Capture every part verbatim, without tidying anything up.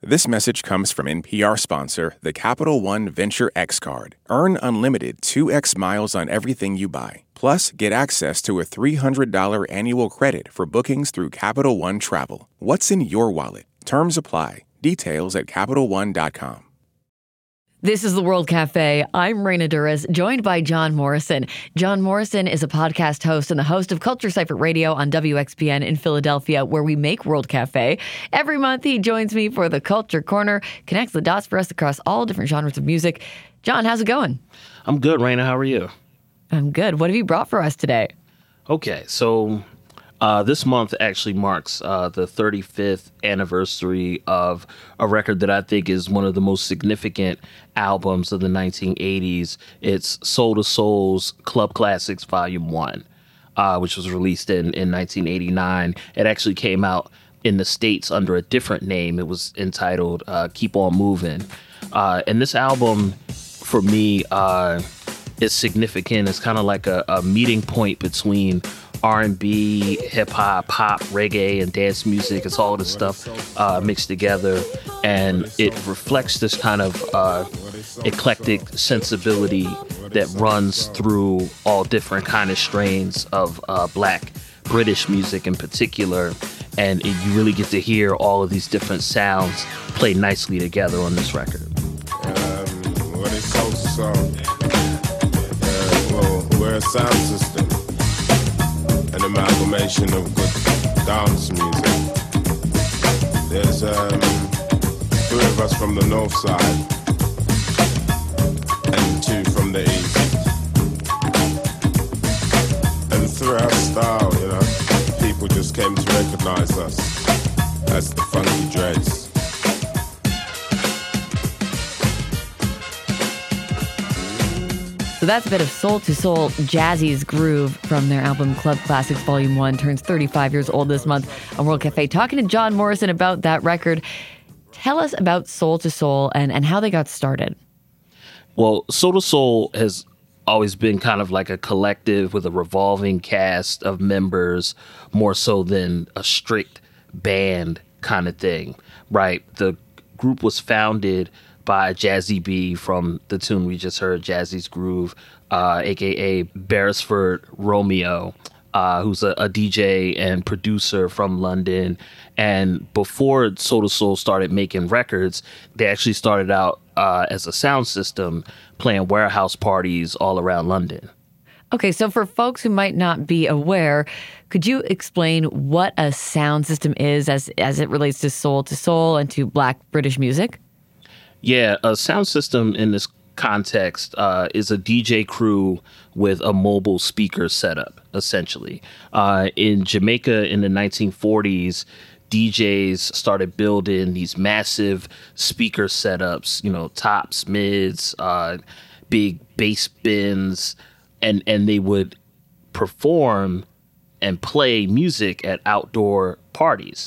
This message comes from N P R sponsor, the Capital One Venture X Card. Earn unlimited two x miles on everything you buy. Plus, get access to a three hundred dollars annual credit for bookings through Capital One Travel. What's in your wallet? Terms apply. Details at Capital One dot com. This is the World Cafe. I'm Raina Duras, joined by John Morrison. John Morrison is a podcast host and the host of Culture Cypher Radio on W X P N in Philadelphia, where we make World Cafe. Every month, he joins me for the Culture Corner, connects the dots for us across all different genres of music. John, how's it going? I'm good, Raina. How are you? I'm good. What have you brought for us today? Okay, so uh, this month actually marks uh, the thirty-fifth anniversary of a record that I think is one of the most significant albums of the nineteen eighties. It's Soul II Soul's Club Classics Volume one, uh, which was released in, in nineteen eighty-nine. It actually came out in the States under a different name. It was entitled uh, Keep On Moving. Uh, and this album, for me, uh, is significant. It's kind of like a, a meeting point between R and B, hip-hop, pop, reggae, and dance music. It's all this stuff uh, mixed together, and it reflects this kind of uh, eclectic sensibility that runs through all different kind of strains of uh, Black British music in particular, and it, you really get to hear all of these different sounds play nicely together on this record. Um, what is Soul II Soul? Uh, well, we're a sound system. An amalgamation of good dance music. There's um, three of us from the north side and two from the east. And through our style, you know, people just came to recognize us as the Funky Dreads. So that's a bit of Soul II Soul Jazzy's groove from their album Club Classics Volume one. Turns thirty-five years old this month on World Cafe. Talking to John Morrison about that record. Tell us about Soul II Soul and, and how they got started. Well, Soul II Soul has always been kind of like a collective with a revolving cast of members, more so than a strict band kind of thing, right? The group was founded by Jazzy B from the tune we just heard, Jazzy's Groove, uh, a k a. Beresford Romeo, uh, who's a, a D J and producer from London. And before Soul II Soul started making records, they actually started out uh, as a sound system playing warehouse parties all around London. Okay, so for folks who might not be aware, could you explain what a sound system is as, as it relates to Soul II Soul and to Black British music? Yeah, a sound system in this context uh, is a D J crew with a mobile speaker setup, essentially. Uh, in Jamaica in the nineteen forties, D Js started building these massive speaker setups, you know, tops, mids, uh, big bass bins, and, and they would perform and play music at outdoor parties.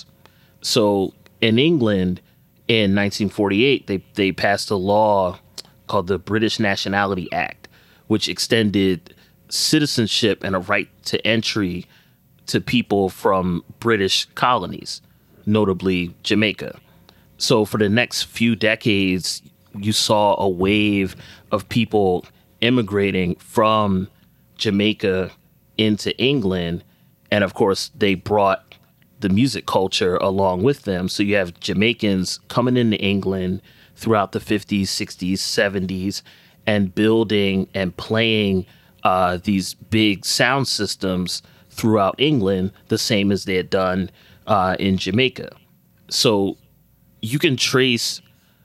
So in England, in nineteen forty-eight, they, they passed a law called the British Nationality Act, which extended citizenship and a right to entry to people from British colonies, notably Jamaica. So for the next few decades, you saw a wave of people immigrating from Jamaica into England. And of course, they brought the music culture along with them. So you have Jamaicans coming into England throughout the fifties, sixties, seventies, and building and playing uh, these big sound systems throughout England, the same as they had done uh, in Jamaica. So you can trace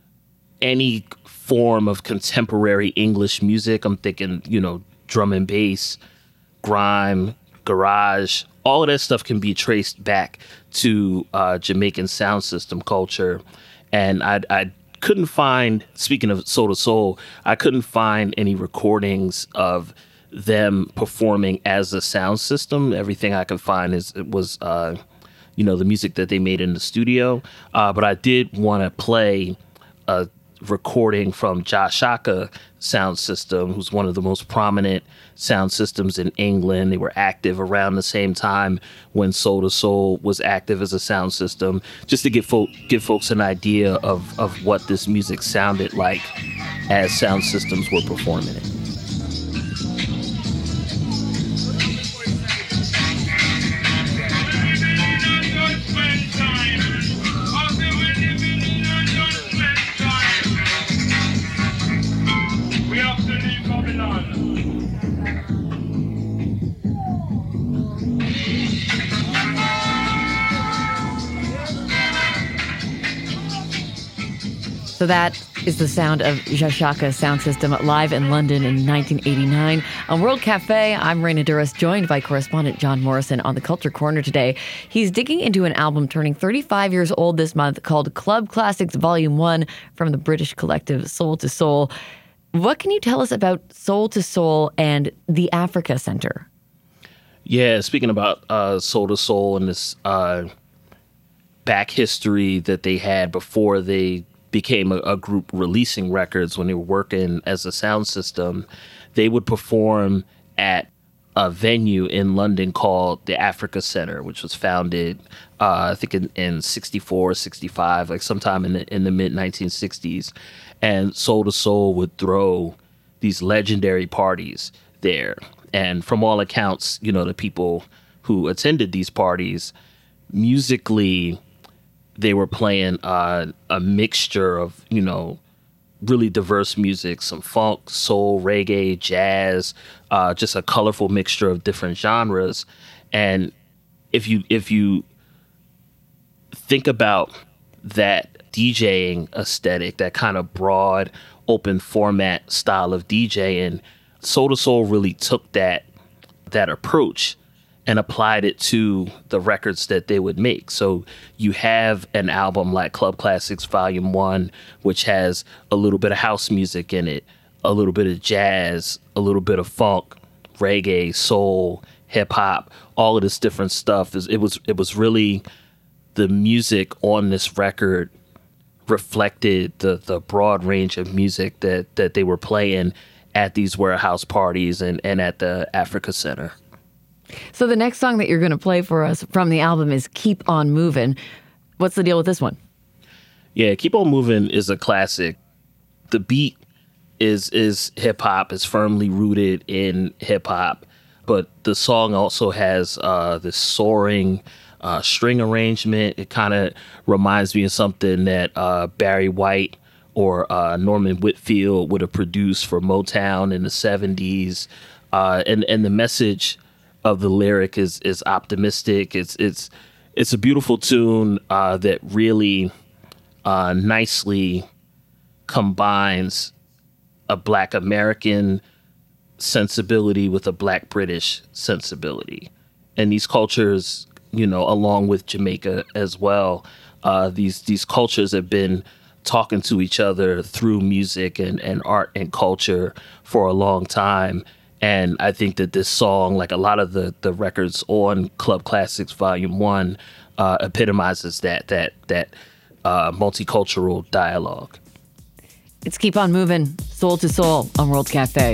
any form of contemporary English music. I'm thinking, you know, drum and bass, grime, garage, all of that stuff can be traced back to uh, Jamaican sound system culture. And I, I couldn't find, speaking of Soul II Soul, I couldn't find any recordings of them performing as a sound system. Everything I could find is it was, uh, you know, the music that they made in the studio. Uh, but I did want to play a recording from Josh Shaka Sound System, who's one of the most prominent sound systems in England. They were active around the same time when Soul to Soul was active as a sound system, just to give, folk, give folks an idea of, of what this music sounded like as sound systems were performing it. So that is the sound of Josh Shaka Sound System live in London in nineteen eighty-nine. On World Cafe, I'm Raina Douras, joined by correspondent John Morrison on the Culture Corner today. He's digging into an album turning thirty-five years old this month called Club Classics Volume one from the British collective Soul to Soul. What can you tell us about Soul to Soul and the Africa Center? Yeah, speaking about uh, Soul to Soul and this uh, back history that they had before they became a, a group releasing records, when they were working as a sound system, they would perform at a venue in London called the Africa Center, which was founded, uh, I think, in, in sixty-four, sixty-five, like sometime in the, in the mid nineteen sixties. And Soul to Soul would throw these legendary parties there. And from all accounts, you know, the people who attended these parties, musically, they were playing uh, a mixture of, you know, really diverse music, some funk, soul, reggae, jazz, uh, just a colorful mixture of different genres. And if you if you think about that DJing aesthetic, that kind of broad, open format style of DJing, Soul to Soul really took that that approach and applied it to the records that they would make. So you have an album like Club Classics Volume one, which has a little bit of house music in it, a little bit of jazz, a little bit of funk, reggae, soul, hip hop, all of this different stuff. It was it was really the music on this record reflected the the broad range of music that that they were playing at these warehouse parties and, and at the Africa Center. So the next song that you're going to play for us from the album is Keep On Movin'. What's the deal with this one? Yeah, Keep On Movin' is a classic. The beat is is hip hop, is firmly rooted in hip hop, but the song also has uh, this soaring uh, string arrangement. It kind of reminds me of something that uh, Barry White or uh, Norman Whitfield would have produced for Motown in the seventies. Uh, and, and the message of the lyric is is optimistic. It's it's it's a beautiful tune uh, that really uh, nicely combines a Black American sensibility with a Black British sensibility. And these cultures, you know, along with Jamaica as well, uh, these these cultures have been talking to each other through music and, and art and culture for a long time. And I think that this song, like a lot of the, the records on Club Classics Volume one, uh, epitomizes that that that uh, multicultural dialogue. It's Keep On Movin', Soul to Soul on World Cafe.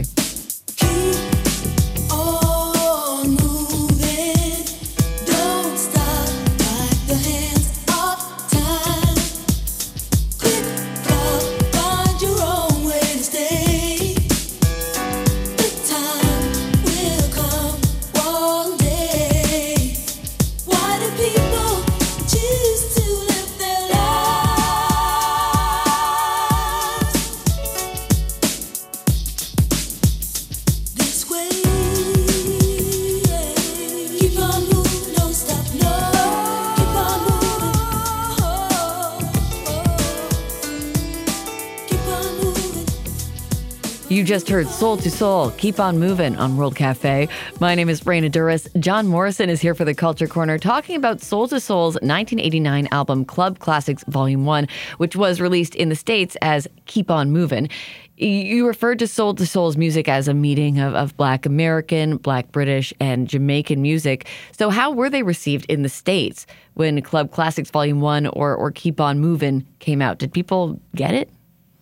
You just heard Soul to Soul, Keep On Movin' on World Cafe. My name is Raina Douras. John Morrison is here for the Culture Corner talking about Soul to Soul's nineteen eighty-nine album Club Classics Volume one, which was released in the States as Keep On Movin'. You referred to Soul to Soul's music as a meeting of, of Black American, Black British, and Jamaican music. So how were they received in the States when Club Classics Volume one or, or Keep On Movin' came out? Did people get it?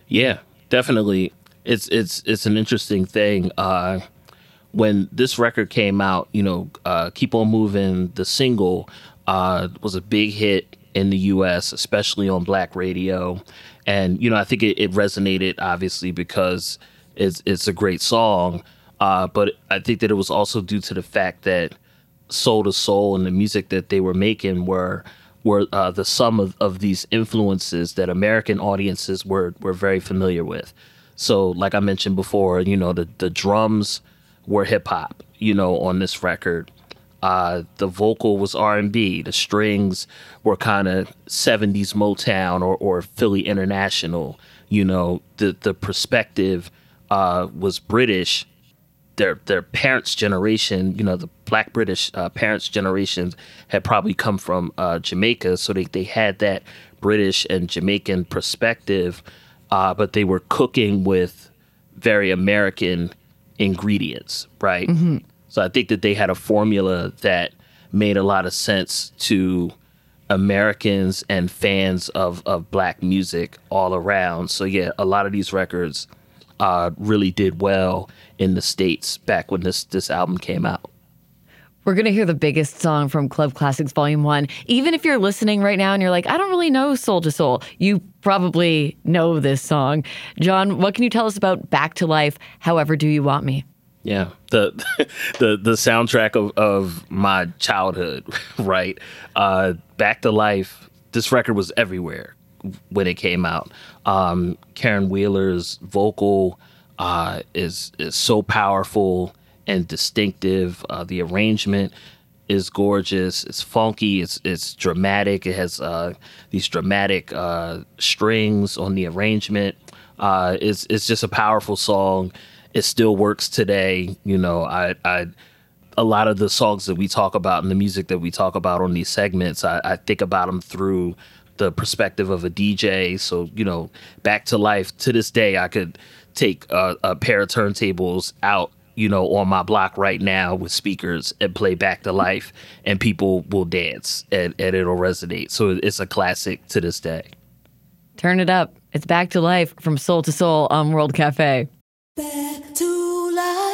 Yeah, definitely. It's it's it's an interesting thing. Uh, when this record came out, you know, uh, "Keep on Moving," the single, uh, was a big hit in the U S, especially on Black radio, and you know, I think it, it resonated obviously because it's it's a great song. Uh, but I think that it was also due to the fact that Soul to Soul and the music that they were making were were uh, the sum of, of these influences that American audiences were were very familiar with. So, like I mentioned before, you know, the, the drums were hip hop, you know, on this record. Uh, the vocal was R and B. The strings were kind of seventies Motown or, or Philly International. You know, the the perspective uh, was British. Their their parents' generation, you know, the Black British uh, parents' generations had probably come from uh, Jamaica, so they, they had that British and Jamaican perspective, uh, but they were cooking with very American ingredients, right? Mm-hmm. So I think that they had a formula that made a lot of sense to Americans and fans of, of Black music all around. So yeah, a lot of these records uh, really did well in the States back when this this album came out. We're going to hear the biggest song from Club Classics Volume one. Even if you're listening right now and you're like, I don't really know Soul to Soul, you probably know this song. John, what can you tell us about Back to Life, However Do You Want Me? Yeah, the the the soundtrack of, of my childhood, right? Uh, Back to Life, this record was everywhere when it came out. Um, Karen Wheeler's vocal uh, is is so powerful and distinctive. Uh, the arrangement is gorgeous. It's funky. It's it's dramatic. It has uh, these dramatic uh, strings on the arrangement. Uh, it's it's just a powerful song. It still works today. You know, I, I, a lot of the songs that we talk about and the music that we talk about on these segments, I, I think about them through the perspective of a D J. So, you know, Back to Life, to this day, I could take a, a pair of turntables out, you know, on my block right now with speakers and play Back to Life, and people will dance and, and it'll resonate. So it's a classic to this day. Turn it up. It's Back to Life from Soul to Soul on World Cafe. Back to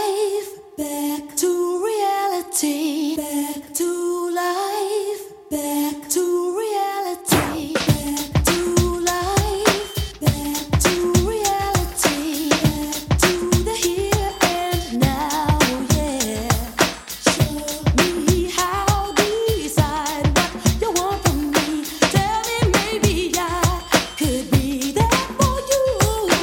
life, back to reality, back to life, back to reality, back to life, back to reality, back to the here and now, yeah. Show me how, decide what you want from me. Tell me maybe I could be there for you.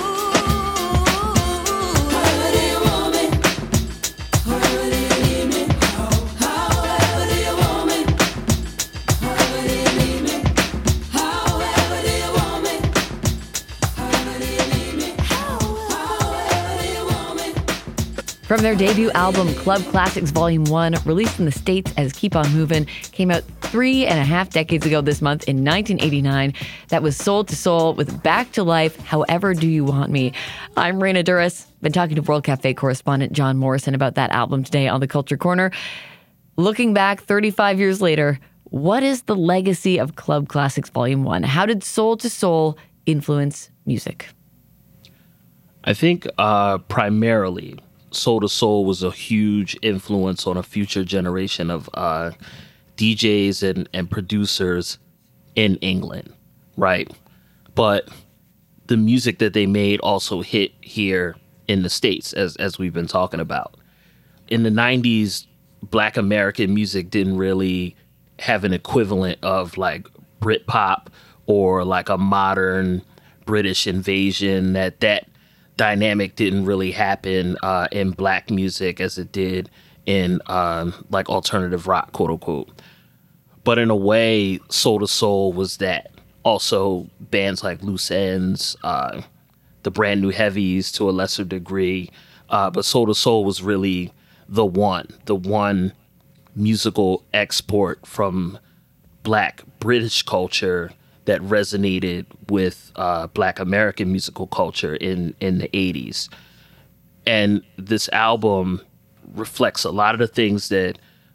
From their debut album, Club Classics Volume one, released in the States as Keep On Movin', came out three and a half decades ago this month in nineteen eighty-nine. That was Soul to Soul with Back to Life, However Do You Want Me. I'm Raina Duras. Been talking to World Cafe correspondent John Morrison about that album today on the Culture Corner. Looking back thirty-five years later, what is the legacy of Club Classics Volume one? How did Soul to Soul influence music? I think uh, primarily Soul to Soul was a huge influence on a future generation of uh, D Js and, and producers in England, right? But the music that they made also hit here in the States, as as we've been talking about. In the nineties, Black American music didn't really have an equivalent of like Britpop or like a modern British invasion. That that dynamic didn't really happen uh, in Black music as it did in um, like alternative rock, quote unquote. But in a way, Soul to Soul was that. Also, bands like Loose Ends, uh, the Brand New Heavies to a lesser degree. Uh, but Soul to Soul was really the one, the one musical export from Black British culture that resonated with uh, Black American musical culture in, in the eighties. And this album reflects a lot of the things that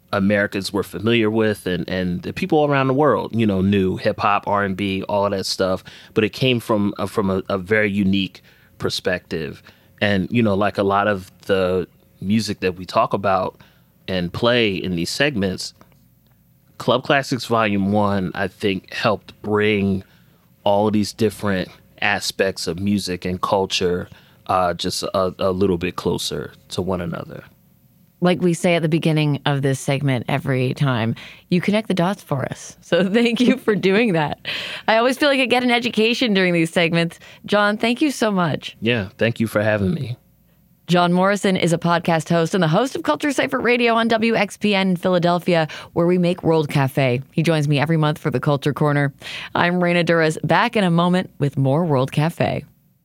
Americans were familiar with, and, and the people around the world, you know, knew hip hop, R and B, all of that stuff. But it came from uh, from a, a very unique perspective. And, you know, like a lot of the music that we talk about and play in these segments, Club Classics Volume One, I think, helped bring all of these different aspects of music and culture uh, just a, a little bit closer to one another. Like we say at the beginning of this segment every time, you connect the dots for us. So thank you for doing that. I always feel like I get an education during these segments. John, thank you so much. Yeah, thank you for having me. John Morrison is a podcast host and the host of Culture Cipher Radio on W X P N in Philadelphia, where we make World Cafe. He joins me every month for the Culture Corner. I'm Raina Duras, back in a moment with more World Cafe.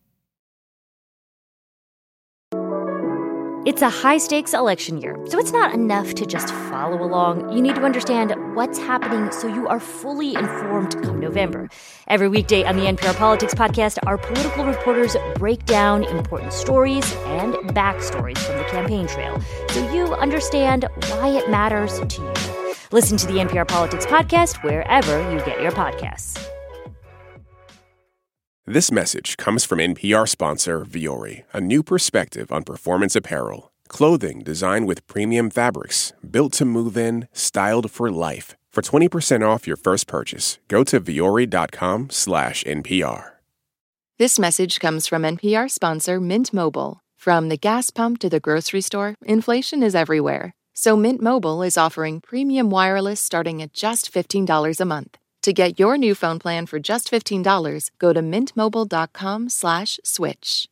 It's a high-stakes election year, so it's not enough to just follow along. You need to understand what's happening so you are fully informed come November. Every weekday on the N P R Politics Podcast, our political reporters break down important stories and backstories from the campaign trail so you understand why it matters to you. Listen to the N P R Politics Podcast wherever you get your podcasts. This message comes from N P R sponsor Vuori, a new perspective on performance apparel. Clothing designed with premium fabrics, built to move in, styled for life. For twenty percent off your first purchase, go to vuori.com slash NPR. This message comes from N P R sponsor Mint Mobile. From the gas pump to the grocery store, inflation is everywhere. So Mint Mobile is offering premium wireless starting at just fifteen dollars a month. To get your new phone plan for just fifteen dollars, go to mintmobile.com slash switch.